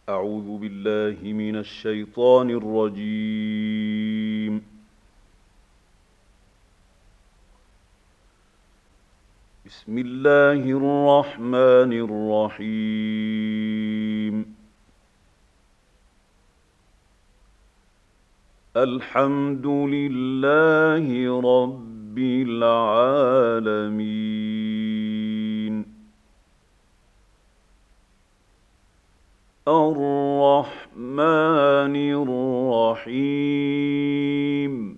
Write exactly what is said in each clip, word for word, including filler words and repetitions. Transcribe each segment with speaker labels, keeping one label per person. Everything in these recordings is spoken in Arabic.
Speaker 1: أعوذ بالله من الشيطان الرجيم. بسم الله الرحمن الرحيم. الحمد لله رب العالمين. الرحمن الرحيم.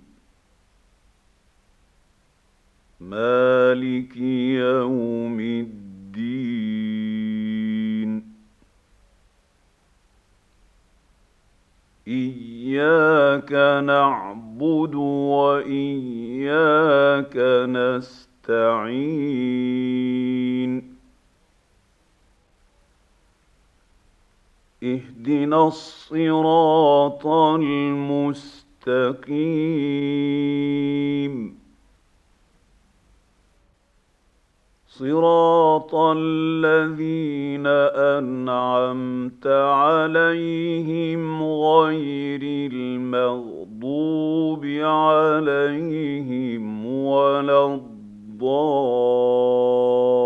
Speaker 1: مالك يوم الدين. إياك نعبد وإياك نستعين. اهدنا الصراط المستقيم. صراط الذين أنعمت عليهم غير المغضوب عليهم ولا الضالين. عليهم ولا الضالين